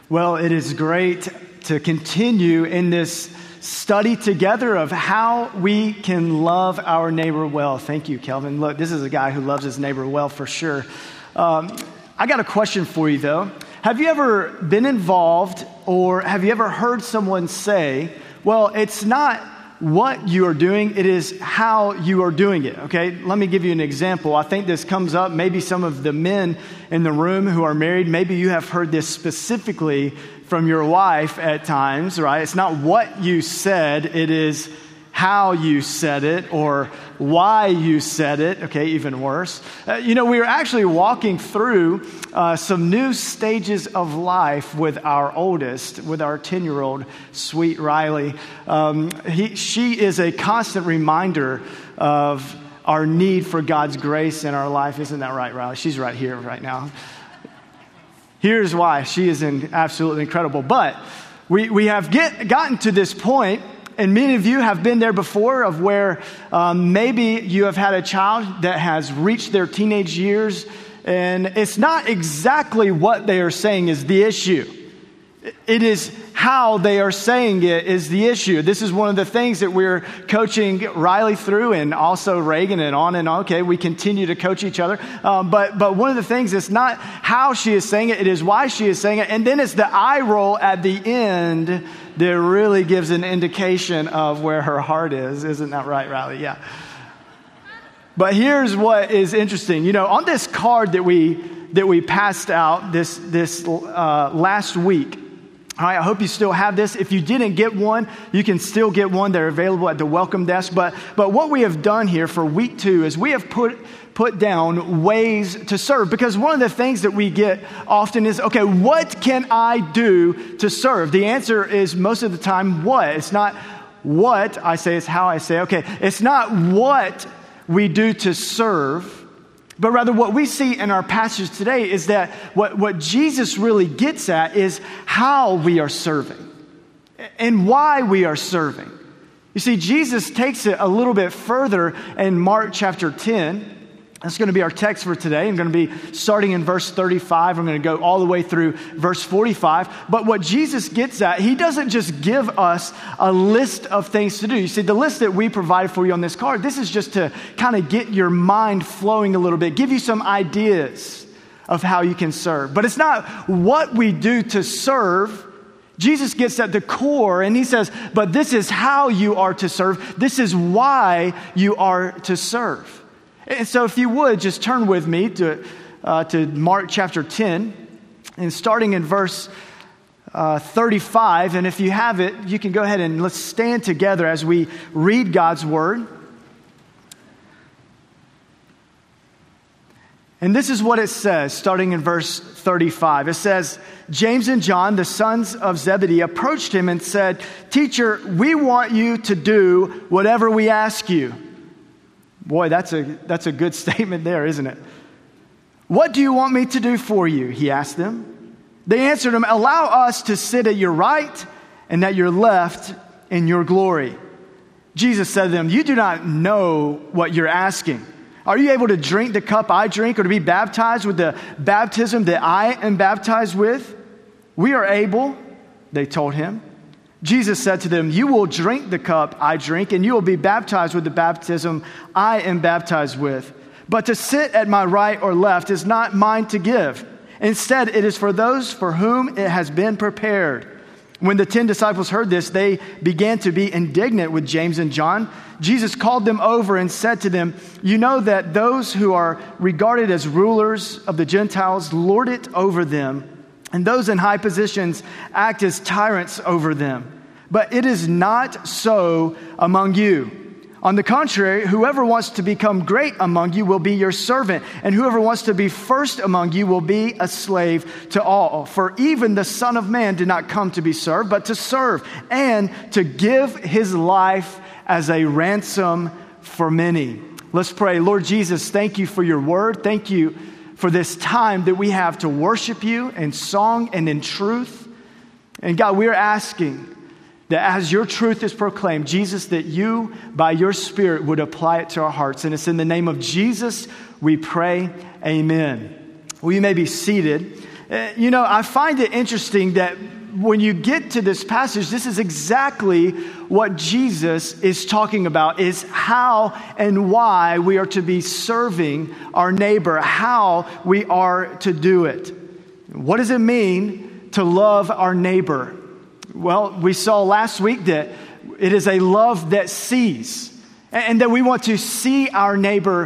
Well, it is great to continue in this study together of how we can love our neighbor well. Thank you, Kelvin. Look, this is a guy who loves his neighbor well for sure. I got a question for you, though. Have you ever been involved or have you ever heard someone say, well, it's not what you are doing, it is how you are doing it, okay? Let me give you an example. I think this comes up, maybe some of the men in the room who are married, maybe you have heard this specifically from your wife at times, right? It's not what you said, it is how you said it or why you said it, okay, even worse. We are actually walking through some new stages of life with our oldest, with our 10-year-old, sweet Riley. She is a constant reminder of our need for God's grace in our life. Isn't that right, Riley? She's right here right now. Here's why. She is absolutely incredible. But we have gotten to this point, and many of you have been there before, of where maybe you have had a child that has reached their teenage years, and it's not exactly what they are saying is the issue. It is how they are saying it is the issue. This is one of the things that we're coaching Riley through, and also Reagan, and on and on. Okay, we continue to coach each other. But one of the things is not how she is saying it, it is why she is saying it. And then it's the eye roll at the end that really gives an indication of where her heart is. Isn't that right, Riley? Yeah. But here's what is interesting. On this card that we passed out this last week, all right, I hope you still have this. If you didn't get one, you can still get one. They're available at the welcome desk. But what we have done here for week 2 is we have put down ways to serve. Because one of the things that we get often is, okay, what can I do to serve? The answer is most of the time what? It's not what I say, it's how I say. Okay, it's not what we do to serve, but rather what we see in our passage today is that what Jesus really gets at is how we are serving and why we are serving. You see, Jesus takes it a little bit further in Mark chapter 10. That's going to be our text for today. I'm going to be starting in verse 35. I'm going to go all the way through verse 45. But what Jesus gets at, he doesn't just give us a list of things to do. You see, the list that we provided for you on this card, this is just to kind of get your mind flowing a little bit, give you some ideas of how you can serve. But it's not what we do to serve. Jesus gets at the core and he says, but this is how you are to serve. This is why you are to serve. And so if you would, just turn with me to Mark chapter 10, and starting in verse 35. And if you have it, you can go ahead and let's stand together as we read God's word. And this is what it says, starting in verse 35. It says, James and John, the sons of Zebedee, approached him and said, "Teacher, we want you to do whatever we ask you." Boy, that's a good statement there, isn't it? "What do you want me to do for you?" he asked them. They answered him, "Allow us to sit at your right and at your left in your glory." Jesus said to them, "You do not know what you're asking. Are you able to drink the cup I drink or to be baptized with the baptism that I am baptized with?" "We are able," they told him. Jesus said to them, "You will drink the cup I drink, and you will be baptized with the baptism I am baptized with. But to sit at my right or left is not mine to give. Instead, it is for those for whom it has been prepared." When the 10 disciples heard this, they began to be indignant with James and John. Jesus called them over and said to them, "You know that those who are regarded as rulers of the Gentiles lord it over them, and those in high positions act as tyrants over them. But it is not so among you. On the contrary, whoever wants to become great among you will be your servant, and whoever wants to be first among you will be a slave to all. For even the Son of Man did not come to be served, but to serve, and to give his life as a ransom for many." Let's pray. Lord Jesus, thank you for your word. Thank you for this time that we have to worship you in song and in truth. And God, we're asking that as your truth is proclaimed, Jesus, that you, by your Spirit, would apply it to our hearts. And it's in the name of Jesus we pray, amen. Well, you may be seated. I find it interesting that when you get to this passage, this is exactly what Jesus is talking about, is how and why we are to be serving our neighbor, how we are to do it. What does it mean to love our neighbor? Well, we saw last week that it is a love that sees, and that we want to see our neighbor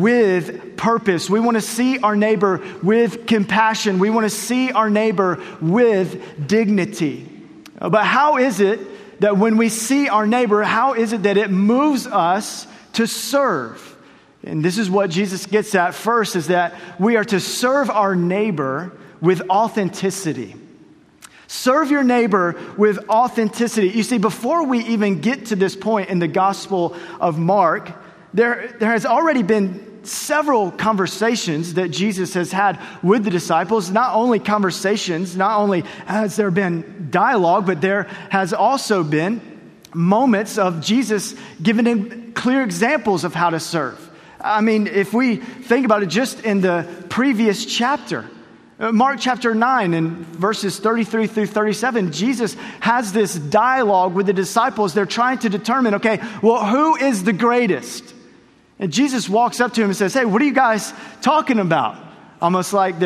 with purpose. We want to see our neighbor with compassion. We want to see our neighbor with dignity. But how is it that when we see our neighbor, how is it that it moves us to serve? And this is what Jesus gets at first, is that we are to serve our neighbor with authenticity. Serve your neighbor with authenticity. You see, before we even get to this point in the Gospel of Mark, there has already been several conversations that Jesus has had with the disciples. Not only conversations, not only has there been dialogue, but there has also been moments of Jesus giving them clear examples of how to serve. I mean, if we think about it just in the previous chapter, Mark chapter 9 and verses 33 through 37, Jesus has this dialogue with the disciples. They're trying to determine, okay, well, who is the greatest? And Jesus walks up to him and says, hey, what are you guys talking about? Almost like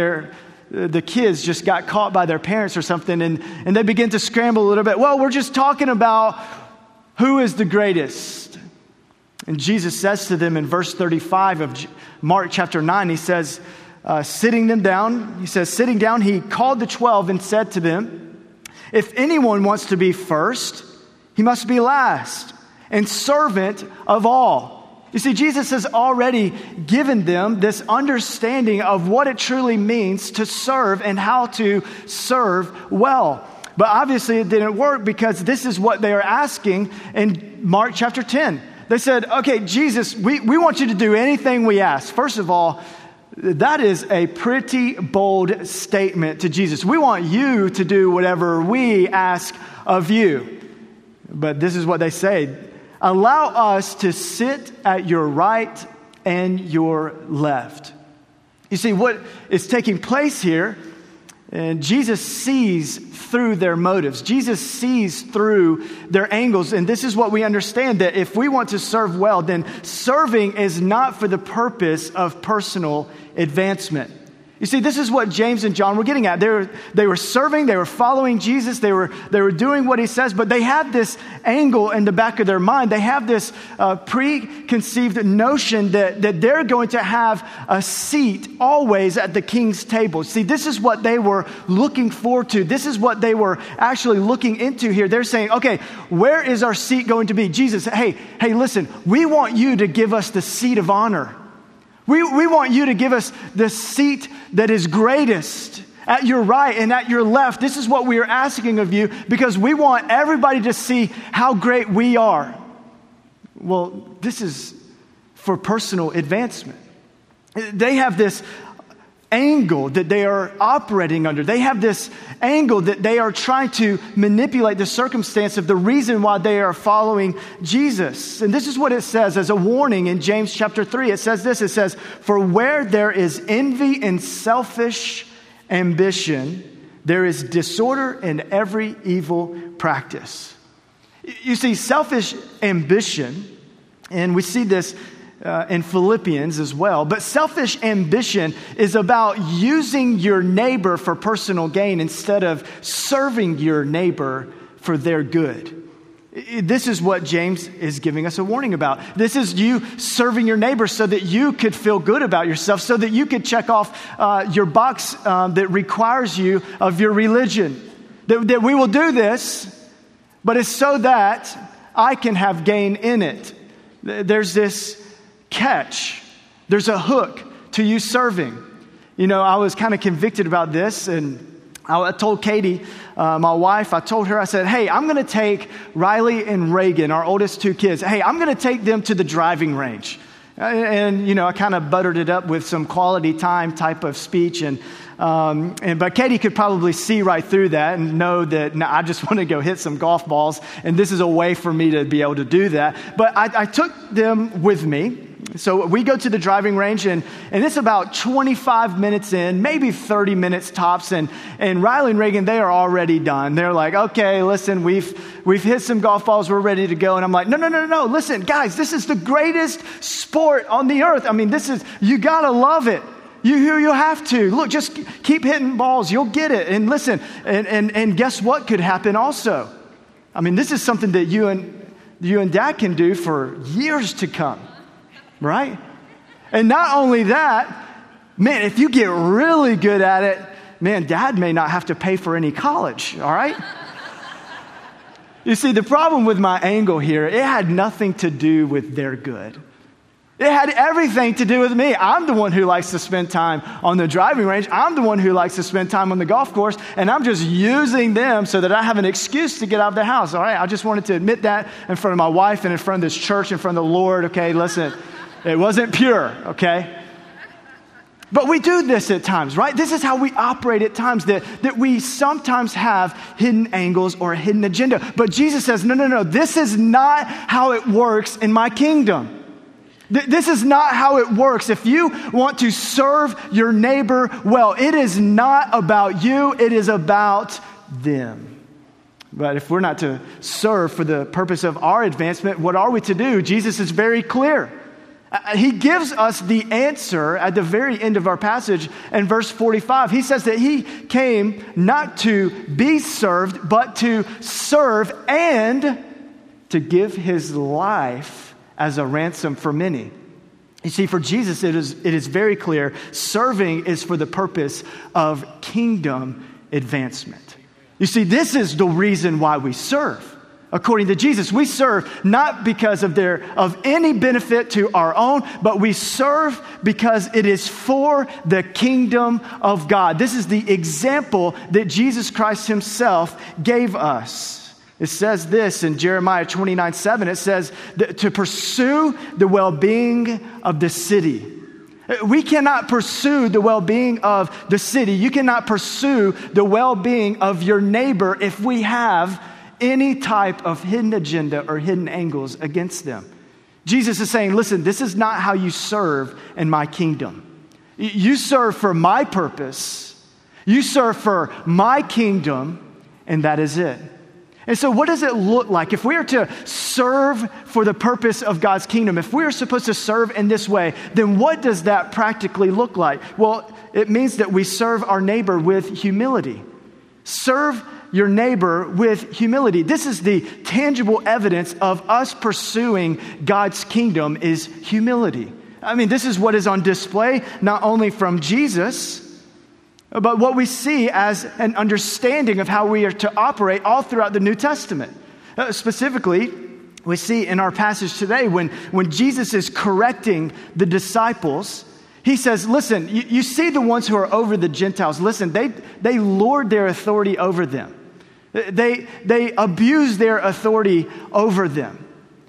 the kids just got caught by their parents or something, and they begin to scramble a little bit. Well, we're just talking about who is the greatest. And Jesus says to them in verse 35 of Mark chapter 9, he says, sitting down, he called the 12 and said to them, if anyone wants to be first, he must be last and servant of all. You see, Jesus has already given them this understanding of what it truly means to serve and how to serve well. But obviously it didn't work, because this is what they are asking in Mark chapter 10. They said, okay, Jesus, we want you to do anything we ask. First of all, that is a pretty bold statement to Jesus. We want you to do whatever we ask of you. But this is what they say. Allow us to sit at your right and your left. You see, what is taking place here, and Jesus sees through their motives. Jesus sees through their angles. And this is what we understand, that if we want to serve well, then serving is not for the purpose of personal advancement. You see, this is what James and John were getting at. They were serving, they were following Jesus, they were doing what he says, but they had this angle in the back of their mind. They have this preconceived notion that they're going to have a seat always at the king's table. See, this is what they were looking forward to. This is what they were actually looking into here. They're saying, okay, where is our seat going to be? Jesus, hey, listen, we want you to give us the seat of honor. We want you to give us the seat that is greatest at your right and at your left. This is what we are asking of you, because we want everybody to see how great we are. Well, this is for personal advancement. They have this angle that they are operating under. They have this angle that they are trying to manipulate the circumstance of the reason why they are following Jesus. And this is what it says as a warning in James chapter 3. It says this, it says, for where there is envy and selfish ambition, there is disorder in every evil practice. You see, selfish ambition, and we see this in Philippians as well. But selfish ambition is about using your neighbor for personal gain instead of serving your neighbor for their good. This is what James is giving us a warning about. This is you serving your neighbor so that you could feel good about yourself, so that you could check off your box that requires you of your religion. That we will do this, but it's so that I can have gain in it. There's this catch. There's a hook to you serving. You know, I was kind of convicted about this, and I told Katie, my wife, I said, hey, I'm going to take Riley and Reagan, our oldest two kids. Hey, I'm going to take them to the driving range. And, you know, I kind of buttered it up with some quality time type of speech. But Katie could probably see right through that and know that I just want to go hit some golf balls. And this is a way for me to be able to do that. But I took them with me. So we go to the driving range, and it's about 25 minutes in, maybe 30 minutes tops, and Riley and Reagan, they are already done. They're like, okay, listen, we've hit some golf balls, we're ready to go. And I'm like, no, listen, guys, this is the greatest sport on the earth. I mean, you gotta love it. You have to. Look, just keep hitting balls, you'll get it. And listen, and guess what could happen also? I mean, this is something that you and Dad can do for years to come. Right? And not only that, man, if you get really good at it, man, Dad may not have to pay for any college, all right? You see, the problem with my angle here, it had nothing to do with their good. It had everything to do with me. I'm the one who likes to spend time on the driving range. I'm the one who likes to spend time on the golf course, and I'm just using them so that I have an excuse to get out of the house, all right? I just wanted to admit that in front of my wife and in front of this church, in front of the Lord, okay? Listen. It wasn't pure, okay? But we do this at times, right? This is how we operate at times, that we sometimes have hidden angles or a hidden agenda. But Jesus says, no, this is not how it works in my kingdom. This is not how it works. If you want to serve your neighbor well, it is not about you, it is about them. But if we're not to serve for the purpose of our advancement, what are we to do? Jesus is very clear. He gives us the answer at the very end of our passage in verse 45. He says that he came not to be served, but to serve and to give his life as a ransom for many. You see, for Jesus, it is very clear. Serving is for the purpose of kingdom advancement. You see, this is the reason why we serve. According to Jesus, we serve not because of any benefit to our own, but we serve because it is for the kingdom of God. This is the example that Jesus Christ himself gave us. It says this in Jeremiah 29:7. It says to pursue the well-being of the city. We cannot pursue the well-being of the city. You cannot pursue the well-being of your neighbor if we have any type of hidden agenda or hidden angles against them. Jesus is saying, listen, this is not how you serve in my kingdom. You serve for my purpose. You serve for my kingdom, and that is it. And so what does it look like if we are to serve for the purpose of God's kingdom? If we are supposed to serve in this way, then what does that practically look like? Well, it means that we serve our neighbor with humility. Serve your neighbor with humility. This is the tangible evidence of us pursuing God's kingdom is humility. I mean, this is what is on display not only from Jesus, but what we see as an understanding of how we are to operate all throughout the New Testament. Specifically, we see in our passage today when Jesus is correcting the disciples, he says, listen, you see the ones who are over the Gentiles. Listen, they lord their authority over them. They abuse their authority over them.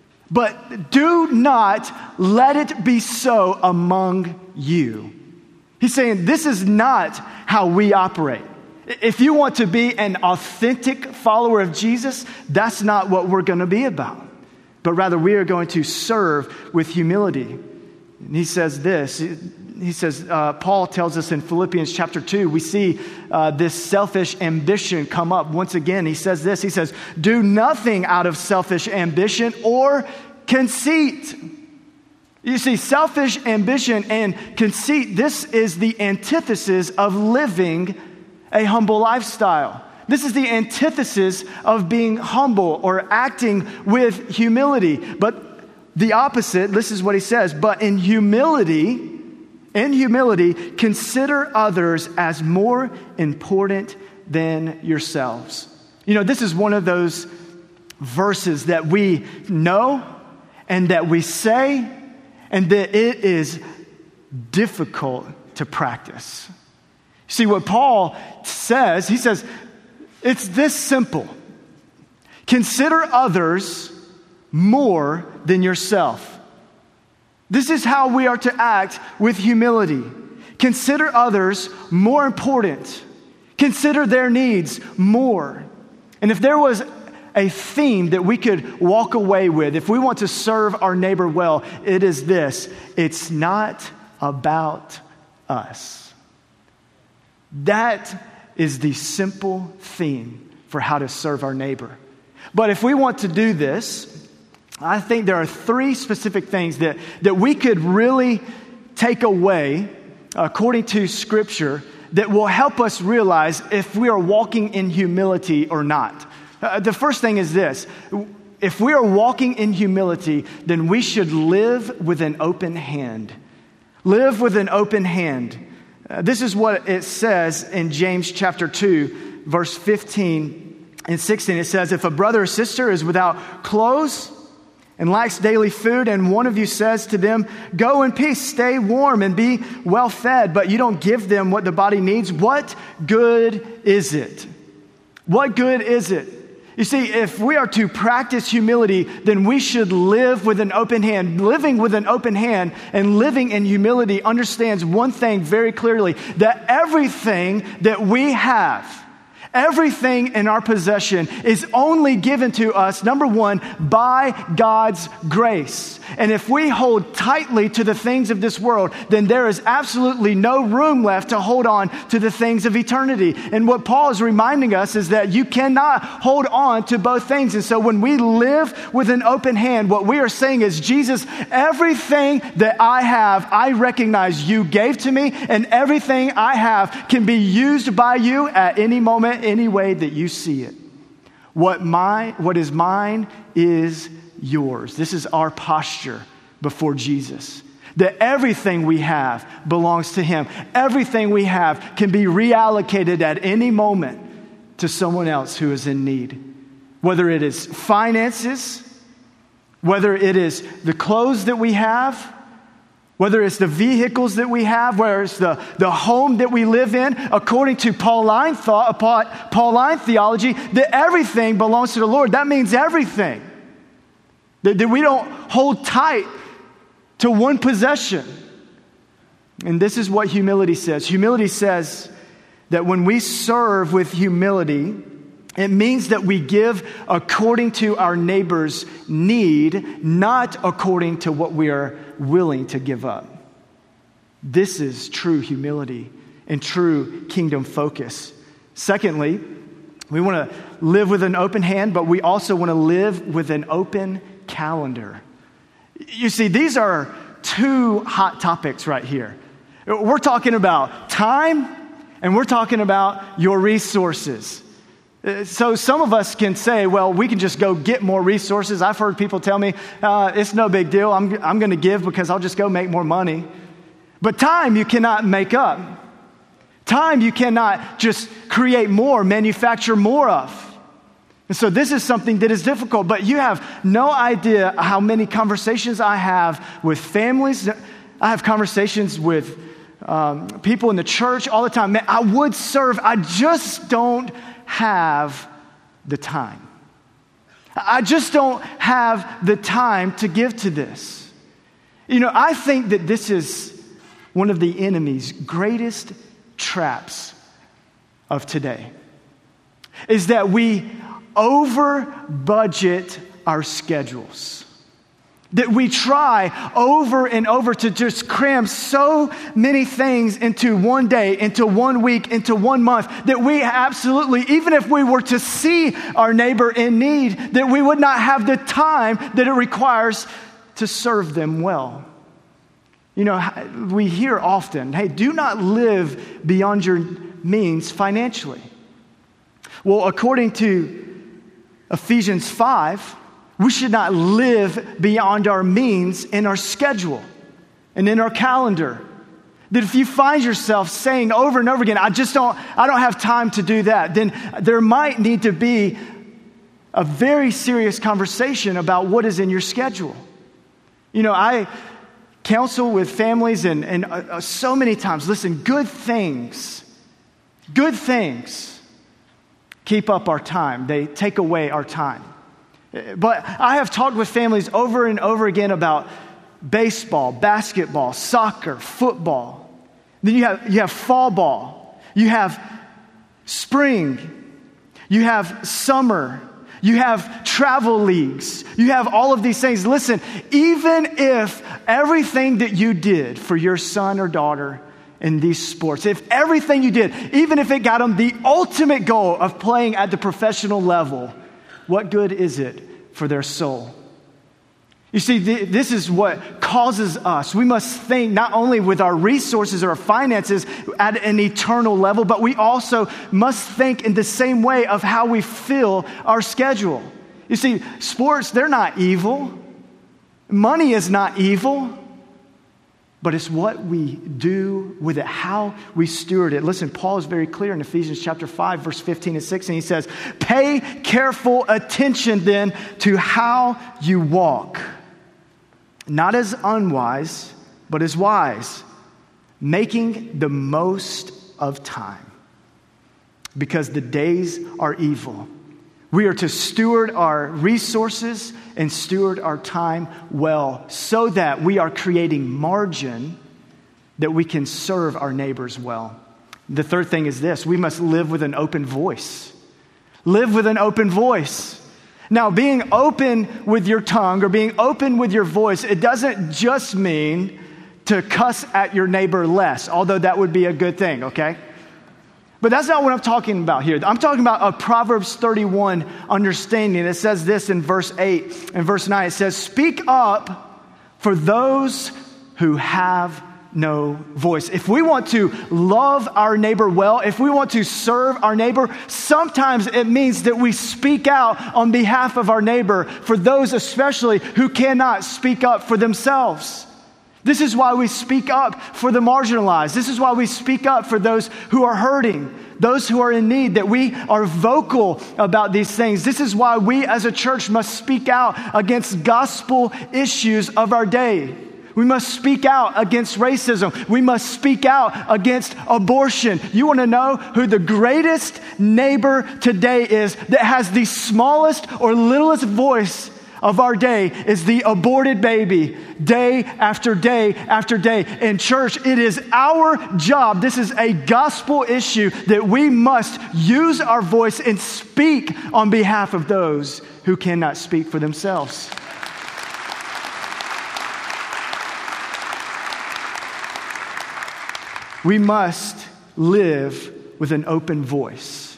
But do not let it be so among you. He's saying this is not how we operate. If you want to be an authentic follower of Jesus, that's not what we're going to be about. But rather we are going to serve with humility. And he says this. He says, Paul tells us in Philippians chapter 2, we see this selfish ambition come up. Once again, he says this. He says, do nothing out of selfish ambition or conceit. You see, selfish ambition and conceit, this is the antithesis of living a humble lifestyle. This is the antithesis of being humble or acting with humility. But the opposite, this is what he says, but in humility, consider others as more important than yourselves. You know, this is one of those verses that we know and that we say, and that it is difficult to practice. See, what Paul says, he says, it's this simple. Consider others more than yourself. This is how we are to act with humility. Consider others more important. Consider their needs more. And if there was a theme that we could walk away with, if we want to serve our neighbor well, it is this: it's not about us. That is the simple theme for how to serve our neighbor. But if we want to do this, I think there are three specific things that we could really take away, according to Scripture, that will help us realize if we are walking in humility or not. The first thing is this: if we are walking in humility, then we should live with an open hand. Live with an open hand. This is what it says in James chapter 2, verse 15 and 16. It says, if a brother or sister is without clothes and lacks daily food, and one of you says to them, go in peace, stay warm and be well fed, but you don't give them what the body needs, what good is it? What good is it? You see, if we are to practice humility, then we should live with an open hand. Living with an open hand and living in humility understands one thing very clearly, that everything that we have, everything in our possession is only given to us, number one, by God's grace. And if we hold tightly to the things of this world, then there is absolutely no room left to hold on to the things of eternity. And what Paul is reminding us is that you cannot hold on to both things. And so when we live with an open hand, what we are saying is, Jesus, everything that I have, I recognize you gave to me, and everything I have can be used by you at any moment, any way that you see it. What is mine is yours. This is our posture before Jesus. That everything we have belongs to him. Everything we have can be reallocated at any moment to someone else who is in need. Whether it is finances, whether it is the clothes that we have, whether it's the vehicles that we have, whether it's the home that we live in, according to Pauline theology, that everything belongs to the Lord. That means everything. That we don't hold tight to one possession. And this is what humility says. Humility says that when we serve with humility, it means that we give according to our neighbor's need, not according to what we are willing to give up. This is true humility and true kingdom focus. Secondly, we want to live with an open hand, but we also want to live with an open calendar. You see, these are two hot topics right here. We're talking about time, and we're talking about your resources. So some of us can say, well, we can just go get more resources. I've heard people tell me, it's no big deal. I'm going to give because I'll just go make more money. But time you cannot make up. Time you cannot just create more, manufacture more of. And so this is something that is difficult, but you have no idea how many conversations I have with families. I have conversations with people in the church all the time. Man, I would serve. I just don't have the time. I just don't have the time to give to this. You know, I think that this is one of the enemy's greatest traps of today, is that we over budget our schedules. That we try over and over to just cram so many things into one day, into 1 week, into 1 month, that we absolutely, even if we were to see our neighbor in need, that we would not have the time that it requires to serve them well. You know, we hear often, hey, do not live beyond your means financially. Well, according to Ephesians 5, we should not live beyond our means in our schedule and in our calendar. That if you find yourself saying over and over again, I don't have time to do that, then there might need to be a very serious conversation about what is in your schedule. You know, I counsel with families and so many times, listen, good things keep up our time. They take away our time. But I have talked with families over and over again about baseball, basketball, soccer, football. Then you have fall ball. You have spring. You have summer. You have travel leagues. You have all of these things. Listen, even if everything that you did for your son or daughter in these sports, if everything you did, even if it got them the ultimate goal of playing at the professional level, what good is it for their soul? You see, this is what causes us. We must think not only with our resources or our finances at an eternal level, but we also must think in the same way of how we fill our schedule. You see, sports, they're not evil. Money is not evil. But it's what we do with it, how we steward it. Listen, Paul is very clear in Ephesians chapter 5, verse 15 and 16. He says, pay careful attention then to how you walk. Not as unwise, but as wise, making the most of time, because the days are evil. We are to steward our resources and steward our time well, so that we are creating margin that we can serve our neighbors well. The third thing is this: we must live with an open voice. Live with an open voice. Now, being open with your tongue or being open with your voice, it doesn't just mean to cuss at your neighbor less, although that would be a good thing, okay? But that's not what I'm talking about here. I'm talking about a Proverbs 31 understanding. It says this in verse 8 and verse 9. It says, speak up for those who have no voice. If we want to love our neighbor well, if we want to serve our neighbor, sometimes it means that we speak out on behalf of our neighbor, for those especially who cannot speak up for themselves. This is why we speak up for the marginalized. This is why we speak up for those who are hurting, those who are in need, that we are vocal about these things. This is why we as a church must speak out against gospel issues of our day. We must speak out against racism. We must speak out against abortion. You want to know who the greatest neighbor today is that has the smallest or littlest voice of our day is the aborted baby, day after day after day. In church, it is our job. This is a gospel issue that we must use our voice and speak on behalf of those who cannot speak for themselves. We must live with an open voice.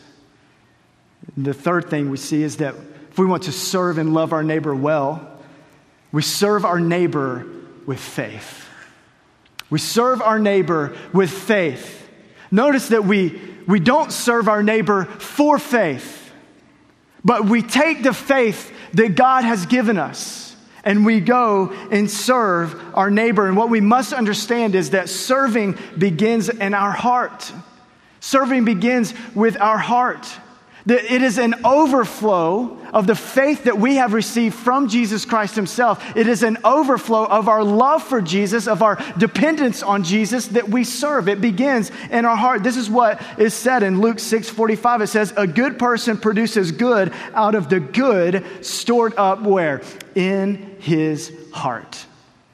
And the third thing we see is that if we want to serve and love our neighbor well, we serve our neighbor with faith. We serve our neighbor with faith. Notice that we don't serve our neighbor for faith, but we take the faith that God has given us and we go and serve our neighbor. And what we must understand is that serving begins in our heart. Serving begins with our heart. That it is an overflow of the faith that we have received from Jesus Christ himself. It is an overflow of our love for Jesus, of our dependence on Jesus that we serve. It begins in our heart. This is what is said in Luke 6:45. It says, a good person produces good out of the good stored up where? In his heart.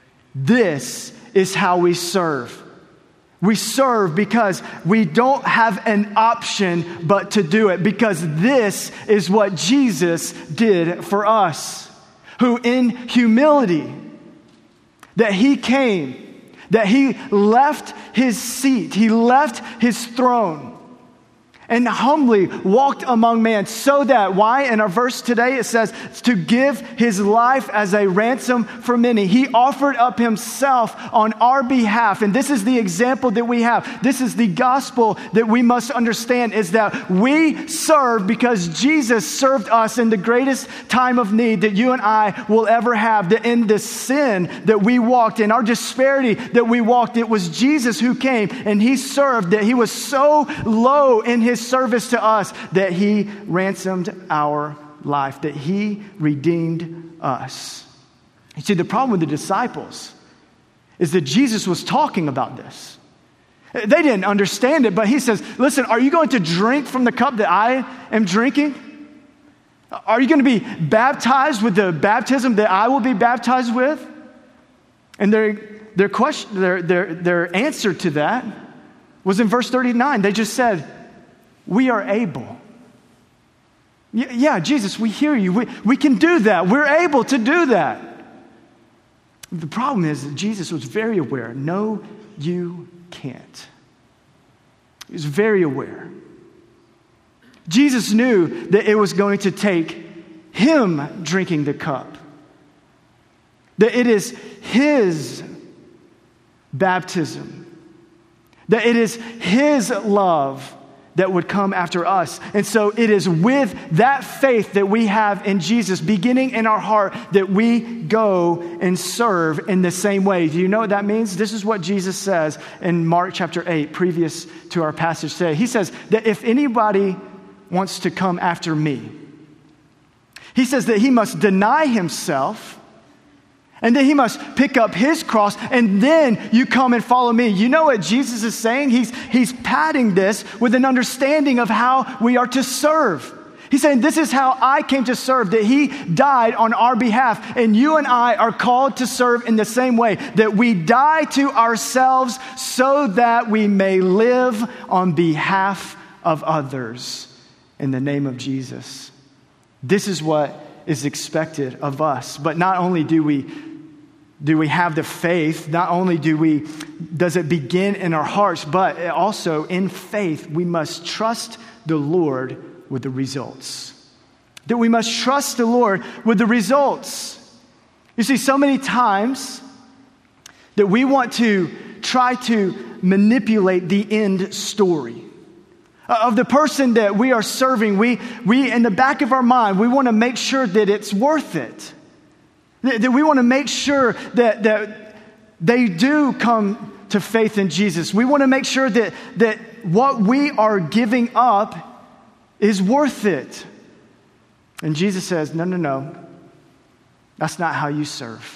This is how we serve. We serve because we don't have an option but to do it, because this is what Jesus did for us, who in humility, that he came, that he left his seat, he left his throne, and humbly walked among men, so that, why? In our verse today, it says, to give his life as a ransom for many. He offered up himself on our behalf. And this is the example that we have. This is the gospel that we must understand, is that we serve because Jesus served us in the greatest time of need that you and I will ever have. That in the sin that we walked, in our disparity that we walked, it was Jesus who came and he served, that he was so low in his service to us that he ransomed our life, that he redeemed us. You see, the problem with the disciples is that Jesus was talking about this. They didn't understand it, but he says, listen, are you going to drink from the cup that I am drinking? Are you going to be baptized with the baptism that I will be baptized with? And their question, their answer to that was in verse 39. They just said, we are able. Yeah, Jesus, we hear you. We can do that. We're able to do that. The problem is that Jesus was very aware. No, you can't. He was very aware. Jesus knew that it was going to take him drinking the cup. That it is his baptism. That it is his love that would come after us. And so it is with that faith that we have in Jesus, beginning in our heart, that we go and serve in the same way. Do you know what that means? This is what Jesus says in Mark chapter 8, previous to our passage today. He says that if anybody wants to come after me, he says that he must deny himself, and then he must pick up his cross, and then you come and follow me. You know what Jesus is saying? He's padding this with an understanding of how we are to serve. He's saying, this is how I came to serve, that he died on our behalf. And you and I are called to serve in the same way, that we die to ourselves so that we may live on behalf of others in the name of Jesus. This is what is expected of us. But not only do we have the faith, not only does it begin in our hearts, but also in faith, we must trust the Lord with the results. That we must trust the Lord with the results. You see, so many times that we want to try to manipulate the end story of the person that we are serving. We in the back of our mind, we want to make sure that it's worth it. That we want to make sure that they do come to faith in Jesus. We want to make sure that what we are giving up is worth it. And Jesus says, no. That's not how you serve.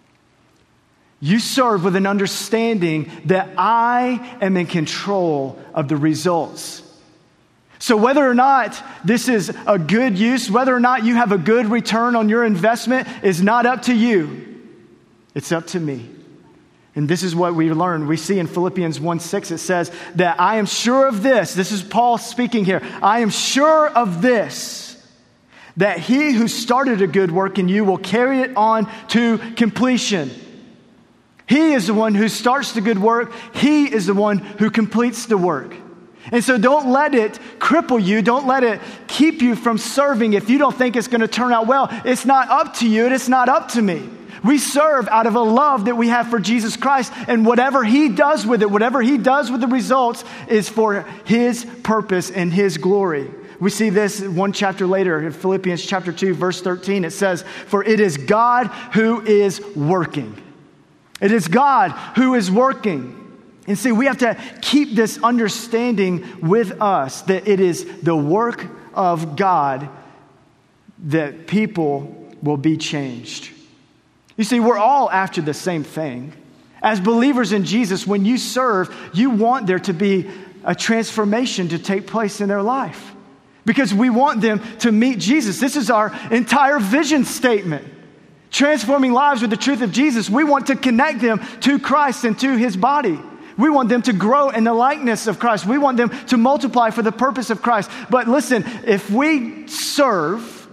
You serve with an understanding that I am in control of the results. So whether or not this is a good use, whether or not you have a good return on your investment is not up to you. It's up to me. And this is what we learn. We see in Philippians 1:6, it says that I am sure of this. This is Paul speaking here. I am sure of this, that he who started a good work in you will carry it on to completion. He is the one who starts the good work. He is the one who completes the work. And so don't let it cripple you. Don't let it keep you from serving if you don't think it's going to turn out well. It's not up to you and it's not up to me. We serve out of a love that we have for Jesus Christ, and whatever he does with it, whatever he does with the results is for his purpose and his glory. We see this one chapter later in Philippians chapter 2, verse 13. It says, for it is God who is working. It is God who is working. And see, we have to keep this understanding with us that it is the work of God that people will be changed. You see, we're all after the same thing. As believers in Jesus, when you serve, you want there to be a transformation to take place in their life. Because we want them to meet Jesus. This is our entire vision statement. Transforming lives with the truth of Jesus. We want to connect them to Christ and to his body. We want them to grow in the likeness of Christ. We want them to multiply for the purpose of Christ. But listen, if we serve,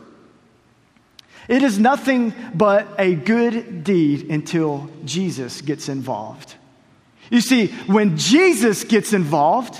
it is nothing but a good deed until Jesus gets involved. You see, when Jesus gets involved,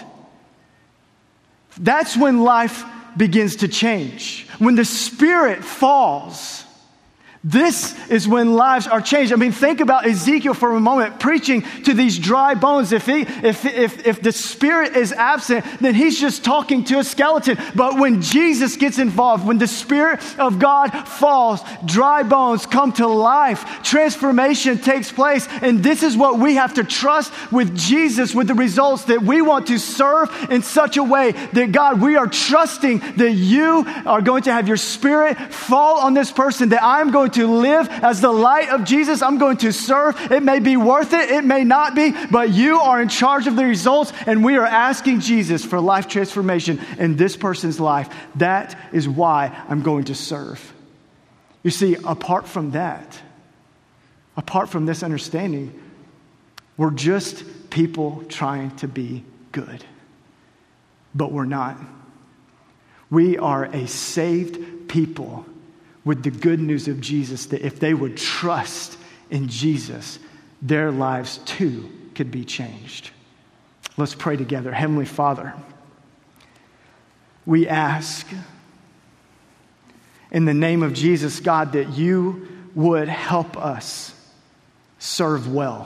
that's when life begins to change. When the Spirit falls, this is when lives are changed. I mean, think about Ezekiel for a moment, preaching to these dry bones. If the Spirit is absent, then he's just talking to a skeleton. But when Jesus gets involved, when the Spirit of God falls, dry bones come to life. Transformation takes place. And this is what we have to trust with Jesus, with the results that we want to serve in such a way that, God, we are trusting that you are going to have your Spirit fall on this person, that I'm going to live as the light of Jesus. I'm going to serve. It may be worth it. It may not be, but you are in charge of the results, and we are asking Jesus for life transformation in this person's life. That is why I'm going to serve. You see, apart from that, apart from this understanding, we're just people trying to be good, but we're not. We are a saved people with the good news of Jesus, that if they would trust in Jesus, their lives too could be changed. Let's pray together. Heavenly Father, we ask in the name of Jesus, God, that you would help us serve well.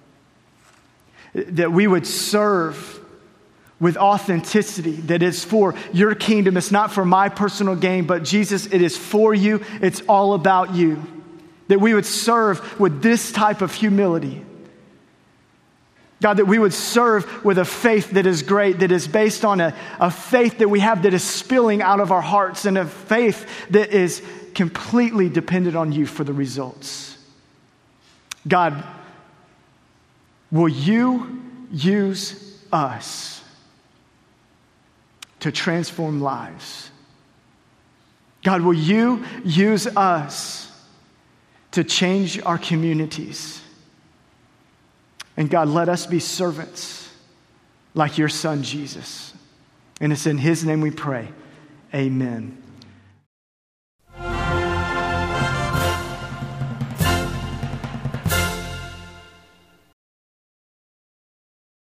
That we would serve with authenticity, that is for your kingdom. It's not for my personal gain, but Jesus, it is for you. It's all about you. That we would serve with this type of humility. God, that we would serve with a faith that is great, that is based on a faith that we have that is spilling out of our hearts, and a faith that is completely dependent on you for the results. God, will you use us to transform lives? God, will you use us to change our communities? And God, let us be servants like your son, Jesus. And it's in his name we pray. Amen.